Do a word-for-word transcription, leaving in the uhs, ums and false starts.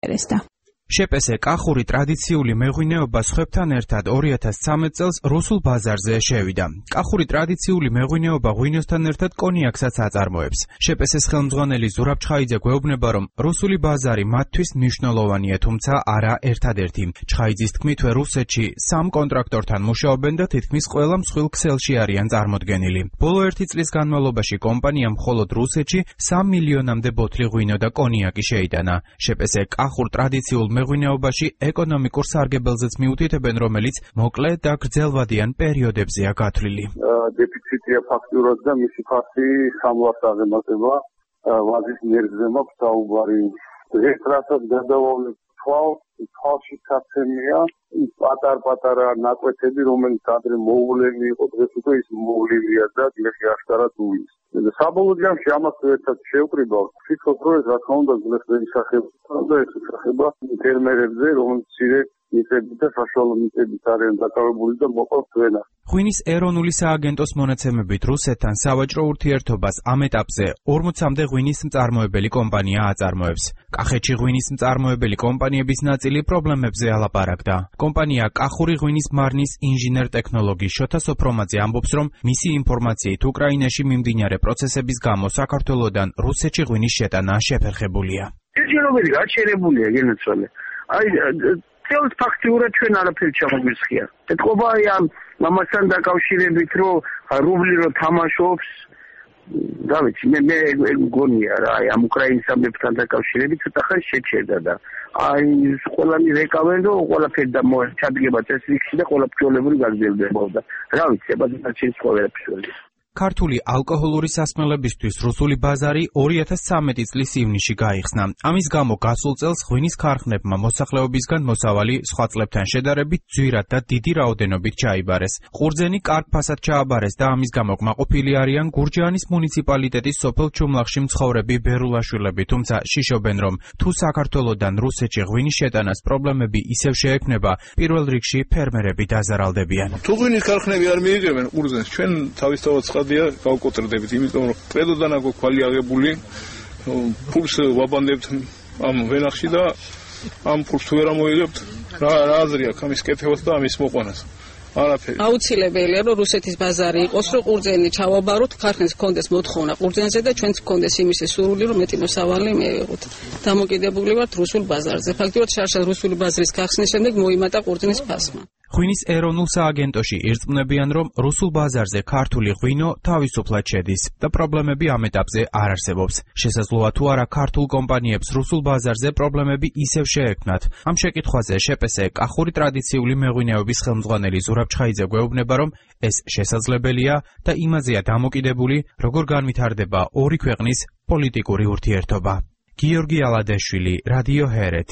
ერესდა. შეპესე კახური ტრადიციული მეღვინეობა სხვებთან ერთად ორი ათას ცხრამეტ წელს რუსულ ბაზარზე შევიდა. კახური ტრადიციული მეღვინეობა ღვინოსთან ერთად კონიაკსაც აწარმოებს. შეპესეს ხელმძღვანელი ზურაბ ჩხაიძე გვეუბნება, რომ რუსული ბაზარი მათთვის მნიშვნელოვანია, თუმცა არა ერთადერთი. ჩხაიძის თქმით, რუსეთში სამ კონტრაქტორთან მუშაობენ და თითქმის ყველა მსხვილ ქსელში არიან წარმოდგენილი. ბოლო ერთი წლის განმავლობაში კომპანიამ მხოლოდ რუსეთში სამ მილიონამდე ბოთლი ღვინო და კონიაკი შეიტანა. შეპესე კახურ ტრადიციულ მეღვინეობაში ეკონომიკურ სარგებელზეც მიუთითებენ, რომელიც მოკლე და გრძელვადიან პერიოდებზეა გათვლილი. დეფიციტია ფაქტურად და მისი ფასი სამ ლარს აღემატება. ვაზის ნერგზე მაქვს საუბარი. დღეს რასაც გადავავლებ თვალ, თვალში საცემია პატარ-პატარა ნაკვეთები, რომელიც ადრე მოუვლელი იყო, დღეს უკვე ის მოუვლილია და დღეს აშკარად უვლის. საბოლოო ჯამში ამას ერთად შევკრიბავ. ვფიქრობ, რომ ეს რა თქმა უნდა დღეს ისახება და ეს ისახება ფერმერებზე, რომელიც მცირე მიწებით და საშუალო მიწებით არიან დაკავებული და მოყავს ვენა. ღვინის ეროვნული სააგენტოს მონაცემებით რუსეთთან სავაჭრო ურთიერთობას ამ ეტაპზე ორმოცამდე ღვინის მწარმოებელი კომპანია აწარმოებს. კახეთში ღვინის მწარმოებელი კომპანიების ნაწილი პრობლემებზე ალაპარაკდა. კომპანია კახური ღვინის მარნის ინჟინერ-ტექნოლოგი შოთა სოფრომაძე ამბობს, რომ მისი ინფორმაციით უკრაინაში მიმდინარე პროცესების გამო საქართველოდან რუსეთში ღვინის შეტანა შეფერხებულია. ჯერჯერობით გაჩერებულია გენაცვალე. აი თელს ფაქტიურად ჩვენ არაფერი ჩამოგვისხია. ეთყობა აი ამ მამასთან დაკავშირებით, რომ რუბლი რო თამაშობს, და ვიცი, მე მე გონია რა, აი ამ უკრაინის სამეფთან დაკავშირებით ცოტა ხანი შეჩერდა და აი ყველანი რეკავენ, რომ ყველაფერი და ჩადგება წესრიგში და ყველა ფშოლებული გაგრძელდებოდა. რა ვიცი, აბა ჩინს ყველაფერი. ქართული ალკოჰოლური სასმელებისთვის რუსული ბაზარი ორი ათას ცხრამეტი წლის ივნისში გაიხსნა. ამის გამო გასულ წელს ღვინის ქარხნებმა მოსახლეობისგან მოსავალი სხვა წლებთან შედარებით ძვირად და დიდი რაოდენობით ჩაიბარეს. ყურძენი კარგ ფასად ჩააბარეს და ამის გამო კმაყოფილი არიან გურჯაანის მუნიციპალიტეტის სოფელ ჩუმლახში მცხოვრები ბერულაშვილები, თუმცა შიშობენ, რომ თუ საქართველოდან რუსეთში ღვინის შეტანას პრობლემები ისევ შეექმნება, პირველ რიგში ფერმერები დაზარალდებიან. თუ ღვინის ქარხნები არ მიიღებენ ყურძენს, ჩვენ თავისთავად ხადია გავკოტრდებით, იმიტომ რომ კრედოდან აქვს ქვალი აღებული, ფულს ვაბანდებთ ამ ვენახში და ამ ფულს თუ ვერ ამოიღებთ, რა რა აზრი აქვს ამის კეთებას და ამის მოყვანას? არაფერი. აუცილებელია, რომ რუსეთის ბაზარი იყოს, რომ ყურძენი ჩავაბაროთ, ქარხნას გქონდეს მოთხოვნა ყურძენზე და ჩვენც გქონდეს იმისი სურვილი, რომ მეტი მოსავალი მიიღოთ. დამოკიდებული ვართ რუსულ ბაზარზე. ფაქტობრივად შარშად რუსული ბაზრის გახსნის შემდეგ მოიმატა ყურძნის ფასმა. ღვინის ეროვნულ სააგენტოში ირწმუნებიან, რომ რუსულ ბაზარზე ქართული ღვინო თავისუფლად შედის და პრობლემები ამ ეტაპზე არ არსებობს. შესაძლოა თუ არა ქართულ კომპანიებს რუსულ ბაზარზე პრობლემები ისევ შეექმნათ. ამ შეკითხვაზე შეპესე კახური ტრადიციული მეღვინეობის ხელმძღვანელი ზურაბ ჩხაიძე გვეუბნება, რომ ეს შესაძლებელია და იმაზეა დამოკიდებული, როგორ განვითარდება ორი ქვეყნის პოლიტიკური ურთიერთობა. გიორგი ალადეშვილი, რადიო ჰერეთ.